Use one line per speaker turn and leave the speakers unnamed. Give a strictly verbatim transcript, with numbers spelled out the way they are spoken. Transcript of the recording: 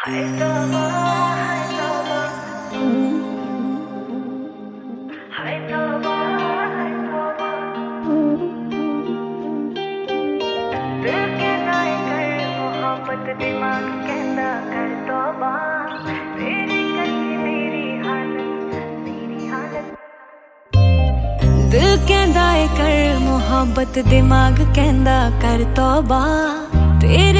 हाय तौबा हाय तौबा हाय तौबा हाय तौबा दिल कहना है कर मोहब्बत दिमाग कहना कर तौबा तेरी कही मेरी हालत मेरी हालत दिल कहना है कर मोहब्बत दिमाग कहना कर तौबा तेरे